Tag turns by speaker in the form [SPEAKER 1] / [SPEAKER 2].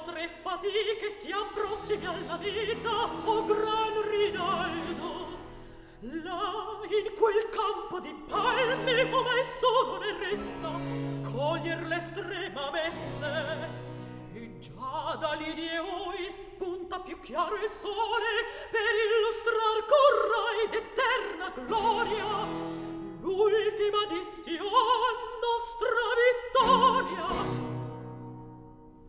[SPEAKER 1] nostre fatiche siam prossimi alla vita, o gran Rinaldo. Là, in quel campo di palme, ove il solo ne resta, coglier l'estrema messe. E già da lì di oi spunta più chiaro il sole per illustrar con rai d'eterna gloria